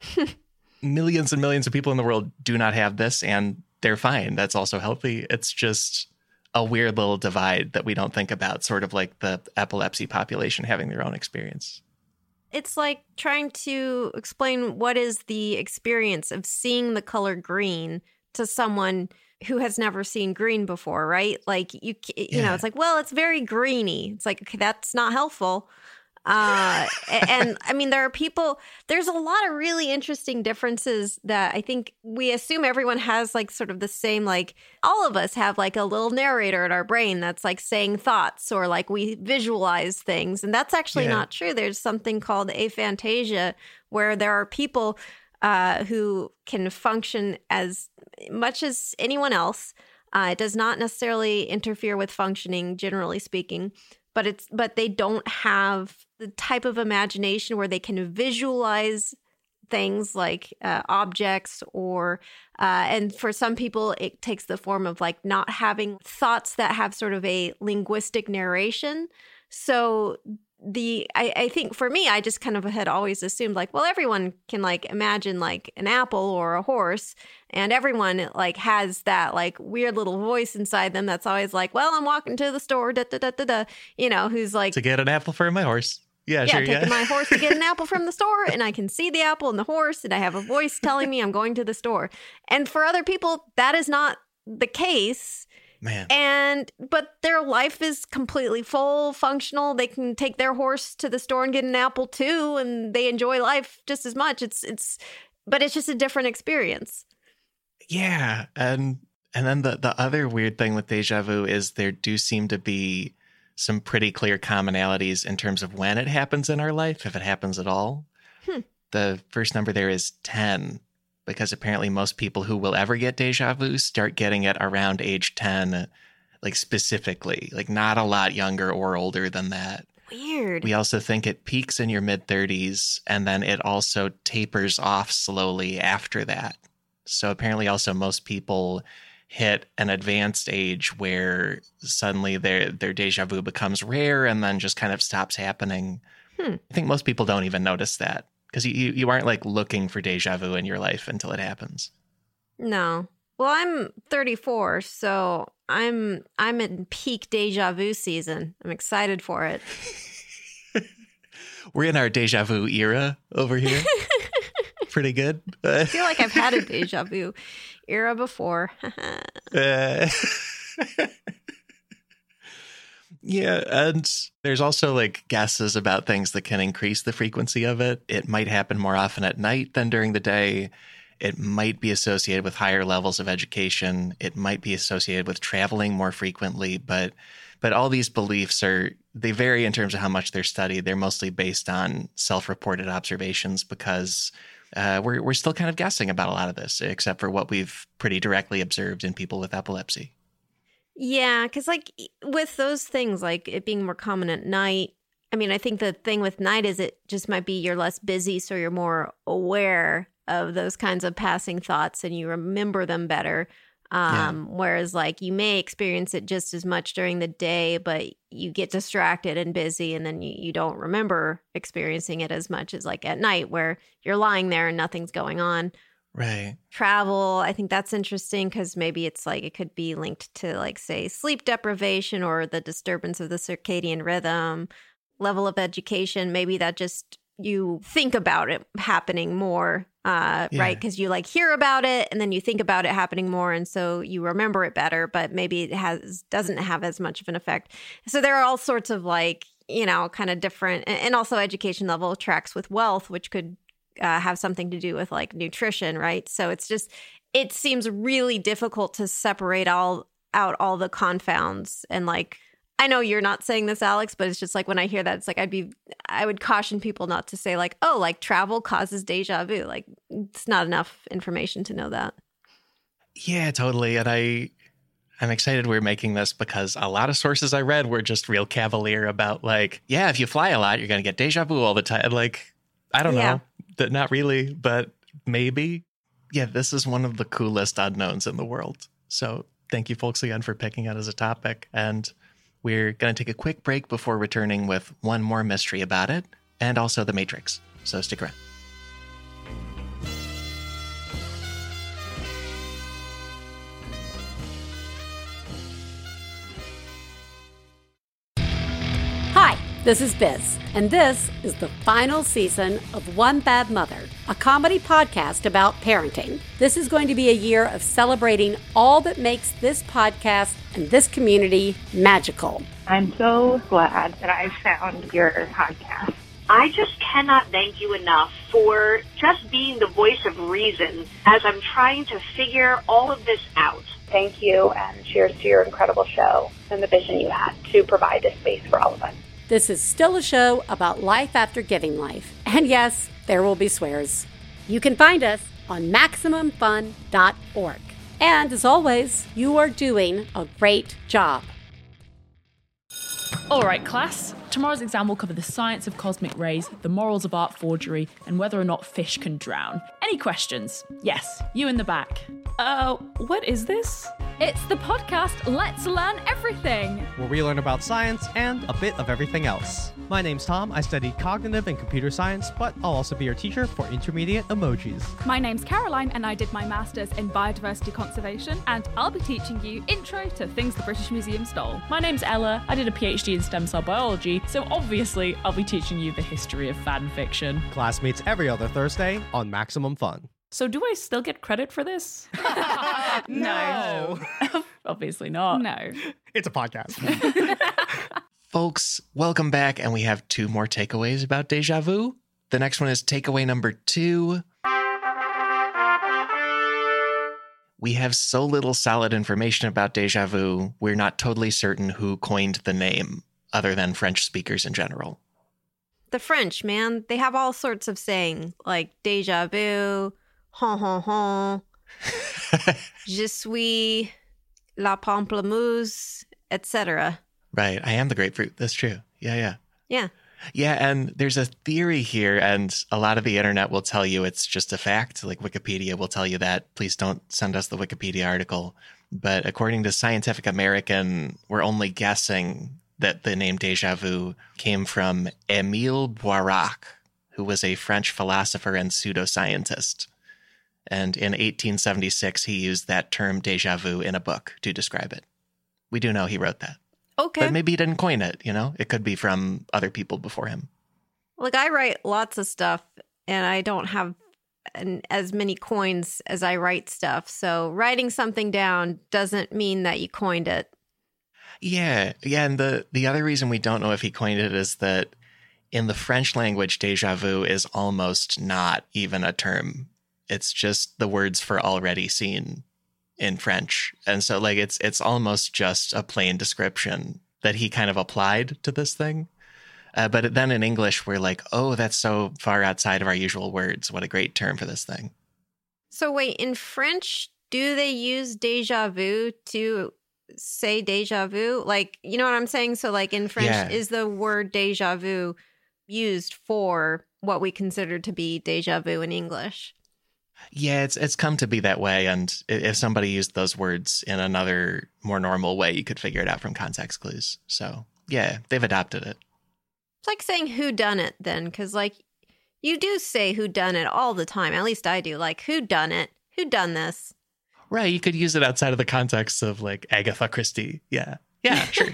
Millions and millions of people in the world do not have this, and they're fine. That's also healthy. It's just a weird little divide that we don't think about, sort of like the epilepsy population having their own experience. It's like trying to explain what is the experience of seeing the color green to someone who has never seen green before, right? Like, you you yeah. know, it's like, well, it's very greeny. It's like, okay, that's not helpful. Uh, and I mean, there are people, there's a lot of really interesting differences that I think we assume everyone has like sort of the same, like all of us have like a little narrator in our brain that's like saying thoughts or like we visualize things. And that's actually yeah. not true. There's something called aphantasia where there are people uh, who can function as much as anyone else. Uh, it does not necessarily interfere with functioning, generally speaking. But it's but they don't have the type of imagination where they can visualize things like uh, objects or uh, and for some people it takes the form of like not having thoughts that have sort of a linguistic narration. So the I, I think for me, I just kind of had always assumed like, well, everyone can like imagine like an apple or a horse, and everyone like has that like weird little voice inside them that's always like, well, I'm walking to the store, da da da da da, you know, who's like to get an apple for my horse. Yeah, yeah, sure, taking yeah. my horse to get an apple from the store, and I can see the apple and the horse, and I have a voice telling me I'm going to the store. And for other people, that is not the case. Man. And but their life is completely full, functional. They can take their horse to the store and get an apple too, and they enjoy life just as much. It's it's but it's just a different experience. Yeah. And and then the, the other weird thing with déjà vu is there do seem to be some pretty clear commonalities in terms of when it happens in our life, if it happens at all. Hmm. The first number there is ten. Because apparently most people who will ever get déjà vu start getting it around age ten, like specifically, like not a lot younger or older than that. Weird. We also think it peaks in your mid-thirties, and then it also tapers off slowly after that. So apparently also most people hit an advanced age where suddenly their their déjà vu becomes rare and then just kind of stops happening. Hmm. I think most people don't even notice that, Because you, you aren't like looking for deja vu in your life until it happens. No. Well, I'm thirty-four, so I'm I'm in peak deja vu season. I'm excited for it. We're in our deja vu era over here. Pretty good. I feel like I've had a deja vu era before. uh, yeah, and there's also like guesses about things that can increase the frequency of it. It might happen more often at night than during the day. It might be associated with higher levels of education. It might be associated with traveling more frequently, but but all these beliefs are, they vary in terms of how much they're studied. They're mostly based on self-reported observations because uh, we're we're still kind of guessing about a lot of this, except for what we've pretty directly observed in people with epilepsy. Yeah, because like with those things, like it being more common at night, I mean, I think the thing with night is it just might be you're less busy, so you're more aware of those kinds of passing thoughts and you remember them better. Um, yeah. Whereas like you may experience it just as much during the day, but you get distracted and busy and then you, you don't remember experiencing it as much as like at night where you're lying there and nothing's going on. Right. Travel, I think that's interesting because maybe it's like it could be linked to like say sleep deprivation or the disturbance of the circadian rhythm, level of education. Maybe that just you think about it happening more, uh, yeah. right? Because you like hear about it and then you think about it happening more. And so you remember it better, but maybe it has doesn't have as much of an effect. So there are all sorts of like, you know, kind of different, and also education level tracks with wealth, which could uh, have something to do with like nutrition, right? So it's just, it seems really difficult to separate all out all the confounds and like, I know you're not saying this, Alex, but it's just like when I hear that, it's like I'd be, I would caution people not to say like, oh, like travel causes deja vu. Like it's not enough information to know that. Yeah, totally. And I, I'm excited we're making this because a lot of sources I read were just real cavalier about like, yeah, if you fly a lot, you're going to get deja vu all the time. Like, I don't yeah. know, that not really, but maybe. Yeah, this is one of the coolest unknowns in the world. So thank you folks again for picking it as a topic. And we're going to take a quick break before returning with one more mystery about it and also The Matrix. So stick around. Hi, this is Biz, and this is the final season of One Bad Mother, a comedy podcast about parenting. This is going to be a year of celebrating all that makes this podcast and this community magical. I'm so glad that I found your podcast. I just cannot thank you enough for just being the voice of reason as I'm trying to figure all of this out. Thank you, and cheers to your incredible show and the vision you had to provide this space for all of us. This is still a show about life after giving life. And yes, there will be swears. You can find us on maximum fun dot org. And as always, you are doing a great job. All right, class. Tomorrow's exam will cover the science of cosmic rays, the morals of art forgery, and whether or not fish can drown. Any questions? Yes, you in the back. Uh, what is this? It's the podcast Let's Learn Everything, where we learn about science and a bit of everything else. My name's Tom. I study cognitive and computer science, but I'll also be your teacher for intermediate emojis. My name's Caroline, and I did my master's in biodiversity conservation, and I'll be teaching you intro to things the British Museum stole. My name's Ella. I did a PhD in stem cell biology, so obviously I'll be teaching you the history of fan fiction. Class meets every other Thursday on Maximum Fun. So do I still get credit for this? No. Obviously not. No. It's a podcast. Folks, welcome back, and we have two more takeaways about deja vu. The next one is takeaway number two. We have so little solid information about deja vu, we're not totally certain who coined the name, other than French speakers in general. The French, man, they have all sorts of saying, like deja vu, hon hon hon, je suis la pamplemousse, et cetera. Right. I am the grapefruit. That's true. Yeah, yeah. Yeah. Yeah, and there's a theory here, and a lot of the internet will tell you it's just a fact. Like Wikipedia will tell you that. Please don't send us the Wikipedia article. But according to Scientific American, we're only guessing that the name deja vu came from Émile Boirac, who was a French philosopher and pseudoscientist. And in eighteen seventy-six, he used that term déjà vu in a book to describe it. We do know he wrote that. Okay. But maybe he didn't coin it, you know? It could be from other people before him. Like, I write lots of stuff, and I don't have an, as many coins as I write stuff. So writing something down doesn't mean that you coined it. Yeah. Yeah, and the, the other reason we don't know if he coined it is that in the French language, déjà vu is almost not even a term. It's just the words for already seen in French. And so like it's it's almost just a plain description that he kind of applied to this thing. Uh, but then in English, we're like, oh, that's so far outside of our usual words. What a great term for this thing. So wait, in French, do they use déjà vu to say déjà vu? Like, you know what I'm saying? So like in French, Yeah. is the word déjà vu used for what we consider to be déjà vu in English? Yeah, it's it's come to be that way. And i- if somebody used those words in another more normal way, you could figure it out from context clues. So yeah, they've adopted it. It's like saying who done it then, because like you do say who done it all the time. At least I do. Like, who done it? Who done this? Right, you could use it outside of the context of like Agatha Christie. Yeah, yeah, sure.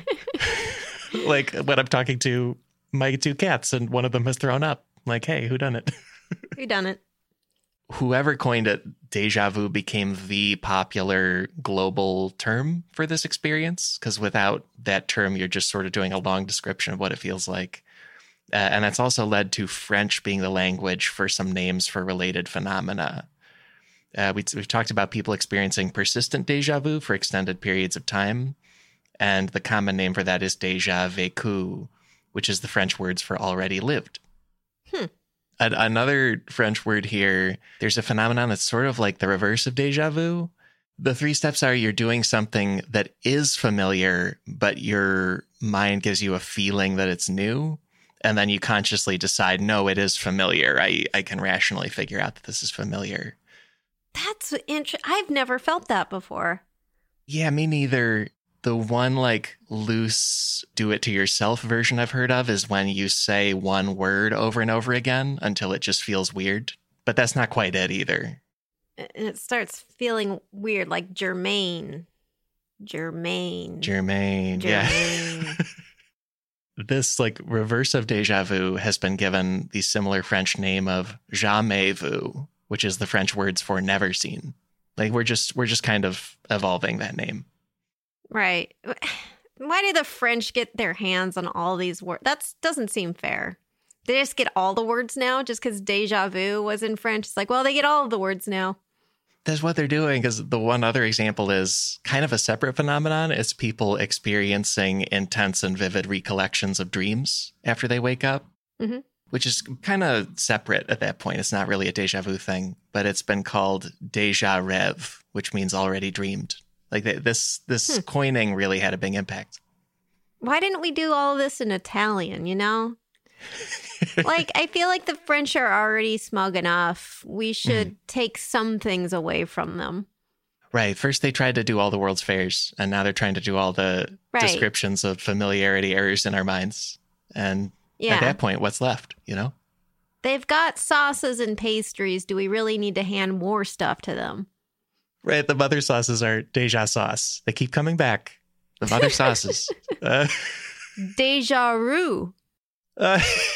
Like when I'm talking to my two cats and one of them has thrown up. Like, hey, who done it? Who done it? Whoever coined it, déjà vu became the popular global term for this experience, because without that term, you're just sort of doing a long description of what it feels like. Uh, and that's also led to French being the language for some names for related phenomena. Uh, we, we've talked about people experiencing persistent déjà vu for extended periods of time. And the common name for that is déjà vécu, which is the French words for already lived. Hmm. An- another French word here, there's a phenomenon that's sort of like the reverse of déjà vu. The three steps are you're doing something that is familiar, but your mind gives you a feeling that it's new. And then you consciously decide, no, it is familiar. I, I can rationally figure out that this is familiar. That's interesting. I've never felt that before. Yeah, me neither. The one like loose do it to yourself version I've heard of is when you say one word over and over again until it just feels weird. But that's not quite it either. And it starts feeling weird, like Germaine. Germaine. Germaine, yeah. Germaine. This like reverse of déjà vu has been given the similar French name of jamais vu, which is the French words for never seen. Like we're just we're just kind of evolving that name. Right. Why do the French get their hands on all these words? That doesn't seem fair. They just get all the words now just because déjà vu was in French. It's like, well, they get all of the words now. That's what they're doing. Because the one other example is kind of a separate phenomenon. It's people experiencing intense and vivid recollections of dreams after they wake up, Mm-hmm. which is kind of separate at that point. It's not really a déjà vu thing, but it's been called déjà rêve, which means already dreamed. Like th- this, this Hmm. coining really had a big impact. Why didn't we do all of this in Italian, you know? Like, I feel like the French are already smug enough. We should take some things away from them. Right. First, they tried to do all the world's fairs, and now they're trying to do all the Right. descriptions of familiarity errors in our minds. And Yeah. at that point, what's left, you know? They've got sauces and pastries. Do we really need to hand more stuff to them? Right. The mother sauces are déjà sauce. They keep coming back. The mother sauces. Uh, Deja vu. uh,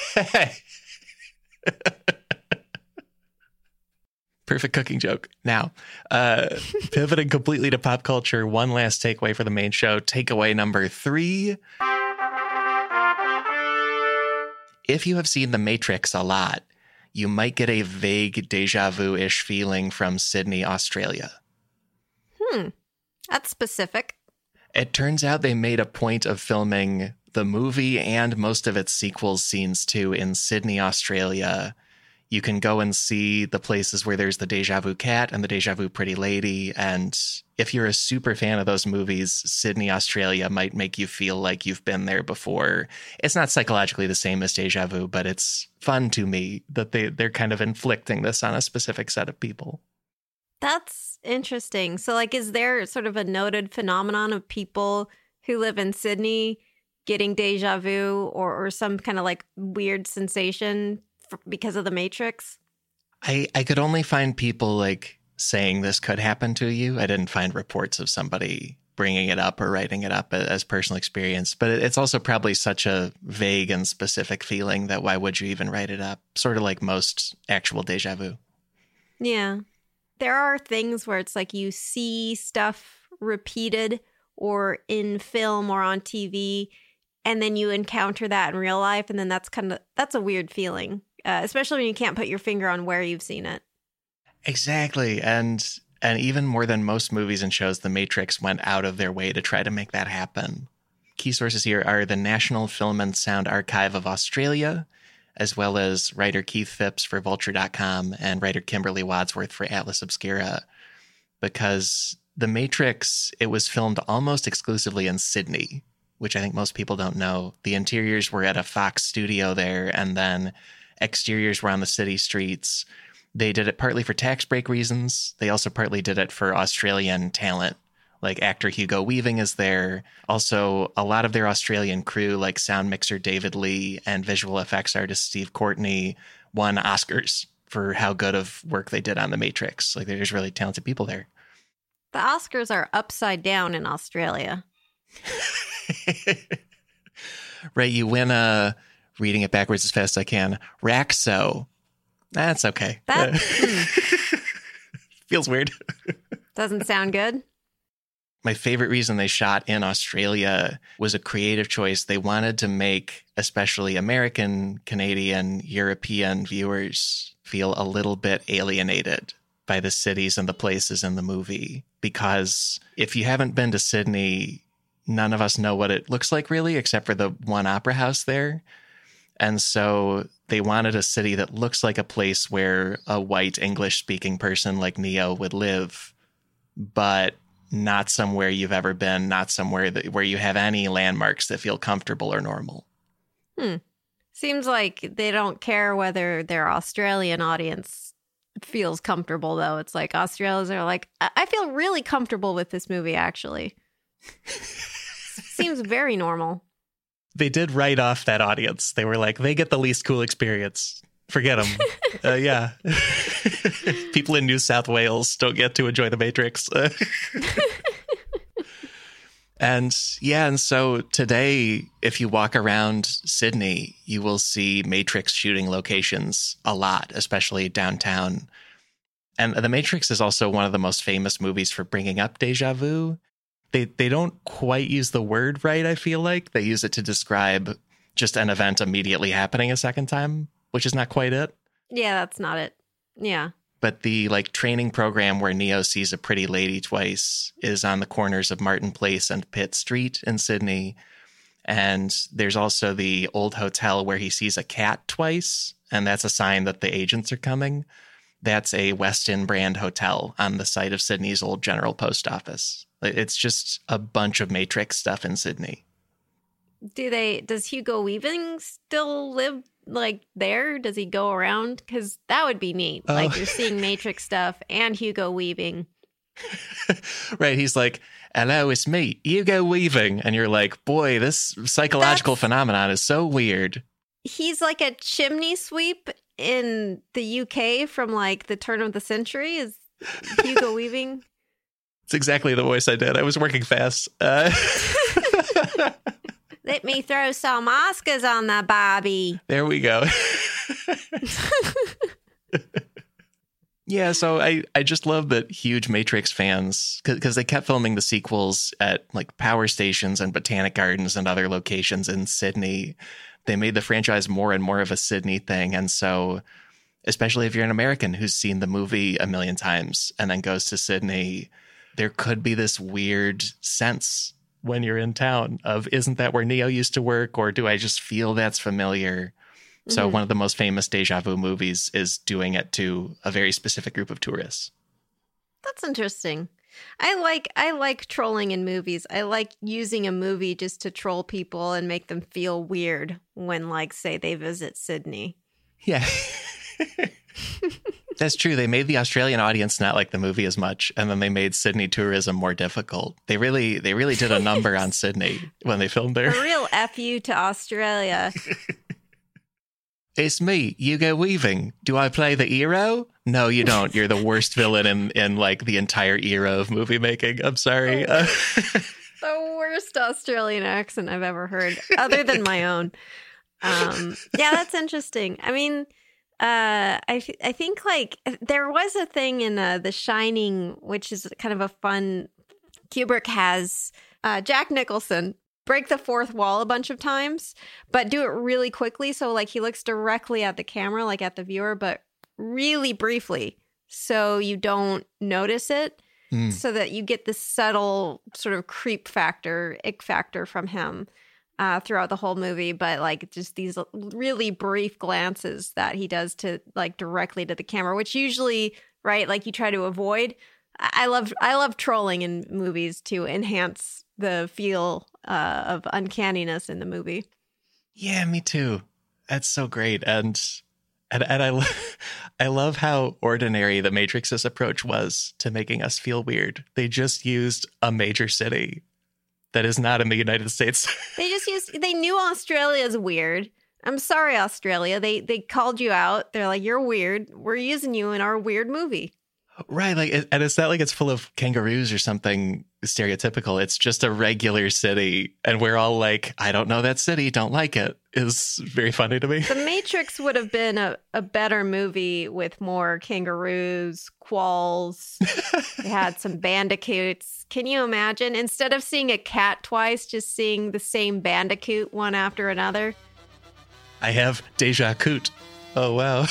Perfect cooking joke. Now, uh, pivoting completely to pop culture, one last takeaway for the main show. Takeaway number three. If you have seen The Matrix a lot, you might get a vague déjà vu-ish feeling from Sydney, Australia. Hmm. That's specific. It turns out they made a point of filming the movie and most of its sequels scenes too in Sydney, Australia. You can go and see the places where there's the Deja Vu cat and the Deja Vu pretty lady. And if you're a super fan of those movies, Sydney, Australia might make you feel like you've been there before. It's not psychologically the same as Deja Vu, but it's fun to me that they, they're kind of inflicting this on a specific set of people. That's interesting. So, like, is there sort of a noted phenomenon of people who live in Sydney getting deja vu or, or some kind of like weird sensation f- because of the Matrix? I, I could only find people like saying this could happen to you. I didn't find reports of somebody bringing it up or writing it up as personal experience. But it's also probably such a vague and specific feeling that why would you even write it up? Sort of like most actual deja vu. Yeah. There are things where it's like you see stuff repeated or in film or on T V, and then you encounter that in real life. And then that's kind of, that's a weird feeling, uh, especially when you can't put your finger on where you've seen it. Exactly. And and even more than most movies and shows, The Matrix went out of their way to try to make that happen. Key sources here are the National Film and Sound Archive of Australia, as well as writer Keith Phipps for Vulture dot com and writer Kimberly Wadsworth for Atlas Obscura. Because The Matrix, it was filmed almost exclusively in Sydney, which I think most people don't know. The interiors were at a Fox studio there, and then exteriors were on the city streets. They did it partly for tax break reasons. They also partly did it for Australian talent. Like actor Hugo Weaving is there. Also, a lot of their Australian crew, like sound mixer David Lee and visual effects artist Steve Courtney, won Oscars for how good of work they did on The Matrix. Like, they're just really talented people there. The Oscars are upside down in Australia. Right, you win a, reading it backwards as fast as I can, Raxo. That's okay. That uh, hmm. feels weird. Doesn't sound good. My favorite reason they shot in Australia was a creative choice. They wanted to make especially American, Canadian, European viewers feel a little bit alienated by the cities and the places in the movie. Because if you haven't been to Sydney, none of us know what it looks like really, except for the one opera house there. And so they wanted a city that looks like a place where a white English-speaking person like Neo would live, but not somewhere you've ever been, not somewhere that, where you have any landmarks that feel comfortable or normal. Hmm. Seems like they don't care whether their Australian audience feels comfortable, though. It's like Australians are like, I, I feel really comfortable with this movie, actually. Seems very normal. They did write off that audience. They were like, they get the least cool experience. Forget them. uh, yeah. People in New South Wales don't get to enjoy The Matrix. And yeah, and so today, if you walk around Sydney, you will see Matrix shooting locations a lot, especially downtown. And The Matrix is also one of the most famous movies for bringing up deja vu. They they don't quite use the word right, I feel like. They use it to describe just an event immediately happening a second time, which is not quite it. Yeah, that's not it. Yeah. But the like training program where Neo sees a pretty lady twice is on the corners of Martin Place and Pitt Street in Sydney. And there's also the old hotel where he sees a cat twice, and that's a sign that the agents are coming. That's a Westin brand hotel on the site of Sydney's old General Post Office. It's just a bunch of Matrix stuff in Sydney. Do they, does Hugo Weaving still live like there? Does he go around? Because that would be neat. Oh. Like you're seeing Matrix stuff and Hugo Weaving. Right. He's like, hello, it's me, Hugo Weaving. And you're like, boy, this psychological That's... phenomenon is so weird. He's like a chimney sweep in the U K from like the turn of the century. Is Hugo Weaving? It's exactly the voice I did. I was working fast. Uh... Let me throw some Oscars on that, Bobby. There we go. Yeah, so I, I just love that huge Matrix fans, because they kept filming the sequels at like power stations and Botanic Gardens and other locations in Sydney. They made the franchise more and more of a Sydney thing. And so, especially if you're an American who's seen the movie a million times and then goes to Sydney, there could be this weird sense when you're in town of, isn't that where Neo used to work? Or do I just feel that's familiar? Mm-hmm. So one of the most famous deja vu movies is doing it to a very specific group of tourists. That's interesting. I like I like trolling in movies. I like using a movie just to troll people and make them feel weird when, like, say they visit Sydney. Yeah. That's true. They made the Australian audience not like the movie as much, and then they made Sydney tourism more difficult. They really they really did a number on Sydney when they filmed there. A real F you to Australia. it's me, Hugo Weaving. Do I play the hero? No, you don't. You're the worst villain in, in like the entire era of movie making. I'm sorry. Uh, The worst Australian accent I've ever heard, other than my own. Um, yeah, that's interesting. I mean, uh, I, th- I think like there was a thing in uh, The Shining, which is kind of a fun, Kubrick has uh, Jack Nicholson break the fourth wall a bunch of times, but do it really quickly. So like he looks directly at the camera, like at the viewer, but really briefly. So you don't notice it. Mm. So that you get this subtle sort of creep factor, ick factor from him uh, throughout the whole movie. But like just these really brief glances that he does to like directly to the camera, which usually, right, like you try to avoid. I love I love trolling in movies to enhance the feel uh, of uncanniness in the movie. Yeah, me too. That's so great. And and, and I, lo- I love how ordinary the Matrix's approach was to making us feel weird. They just used a major city that is not in the United States. They just used, they knew Australia's weird. I'm sorry, Australia. They they called you out. They're like, you're weird. We're using you in our weird movie. Right. Like, and it's not like it's full of kangaroos or something stereotypical. It's just a regular city. And we're all like, I don't know that city. Don't like it. Is very funny to me. The Matrix would have been a, a better movie with more kangaroos, qualls. They had some bandicoots. Can you imagine? Instead of seeing a cat twice, just seeing the same bandicoot one after another. I have déjà coot. Oh, wow.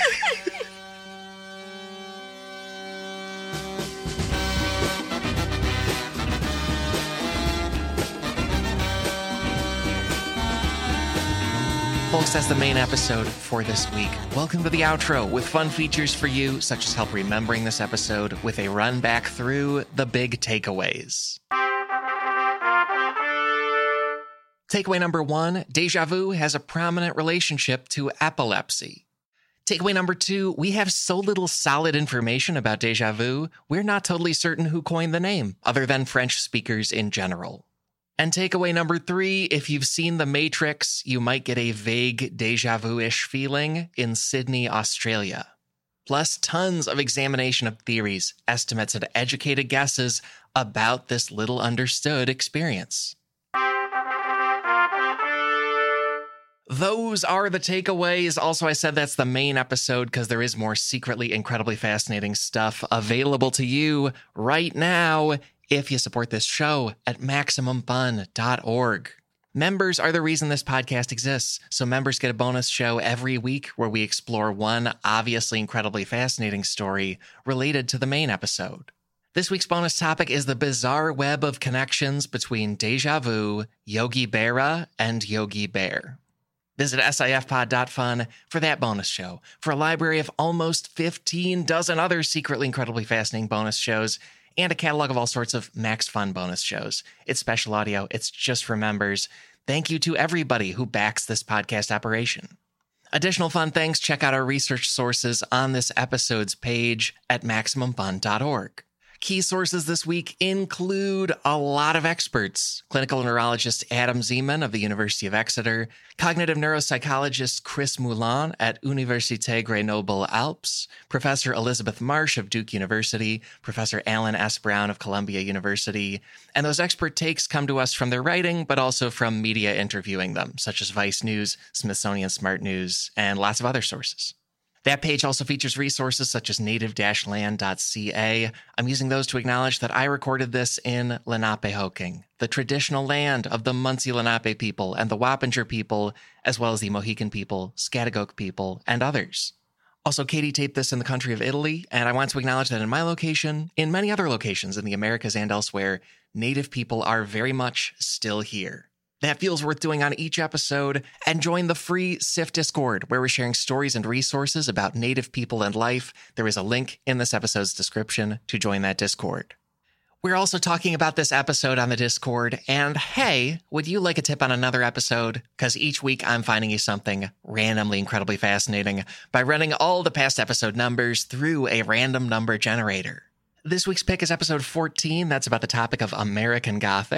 Folks, that's the main episode for this week. Welcome to the outro with fun features for you, such as help remembering this episode with a run back through the big takeaways. Takeaway number one, déjà vu has a prominent relationship to epilepsy. Takeaway number two, we have so little solid information about déjà vu, we're not totally certain who coined the name, other than French speakers in general. And takeaway number three, if you've seen The Matrix, you might get a vague déjà vu-ish feeling in Sydney, Australia. Plus tons of examination of theories, estimates, and educated guesses about this little understood experience. Those are the takeaways. Also, I said that's the main episode because there is more secretly incredibly fascinating stuff available to you right now if you support this show at Maximum Fun dot org. Members are the reason this podcast exists, so members get a bonus show every week where we explore one obviously incredibly fascinating story related to the main episode. This week's bonus topic is the bizarre web of connections between déjà vu, Yogi Berra, and Yogi Bear. Visit S I F pod dot fun for that bonus show, for a library of almost fifteen dozen other secretly incredibly fascinating bonus shows, and a catalog of all sorts of Max Fun bonus shows. It's special audio. It's just for members. Thank you to everybody who backs this podcast operation. Additional fun things, check out our research sources on this episode's page at Maximum Fun dot org. Key sources this week include a lot of experts. Clinical neurologist Adam Zeman of the University of Exeter, cognitive neuropsychologist Chris Moulin at Université Grenoble-Alpes, Professor Elizabeth Marsh of Duke University, Professor Alan S. Brown of Columbia University, and those expert takes come to us from their writing, but also from media interviewing them, such as Vice News, Smithsonian Smart News, and lots of other sources. That page also features resources such as native dash land dot c a. I'm using those to acknowledge that I recorded this in Lenapehoking, the traditional land of the Munsee Lenape people and the Wappinger people, as well as the Mohican people, Scatagook people, and others. Also, Katie taped this in the country of Italy, and I want to acknowledge that in my location, in many other locations in the Americas and elsewhere, Native people are very much still here. That feels worth doing on each episode, and join the free S I F Discord, where we're sharing stories and resources about Native people and life. There is a link in this episode's description to join that Discord. We're also talking about this episode on the Discord, and hey, would you like a tip on another episode? Because each week I'm finding you something randomly incredibly fascinating by running all the past episode numbers through a random number generator. This week's pick is episode fourteen. That's about the topic of American Gothic. The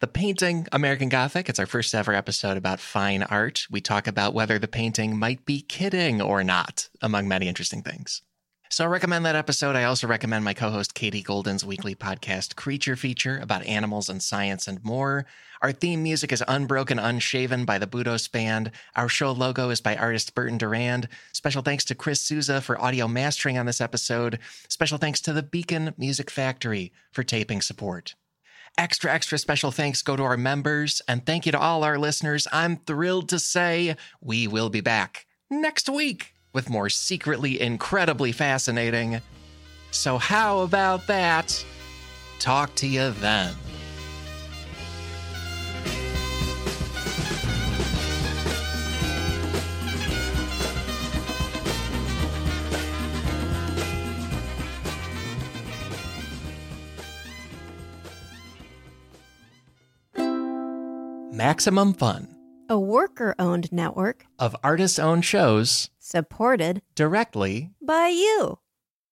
The Painting American Gothic. It's our first ever episode about fine art. We talk about whether the painting might be kidding or not, among many interesting things. So I recommend that episode. I also recommend my co-host Katie Golden's weekly podcast, Creature Feature, about animals and science and more. Our theme music is Unbroken Unshaven by the Budos Band. Our show logo is by artist Burton Durand. Special thanks to Chris Souza for audio mastering on this episode. Special thanks to the Beacon Music Factory for taping support. Extra, extra special thanks go to our members, and thank you to all our listeners. I'm thrilled to say we will be back next week with more secretly incredibly fascinating. So how about that? Talk to you then. Maximum Fun, a worker-owned network of artist-owned shows supported directly by you.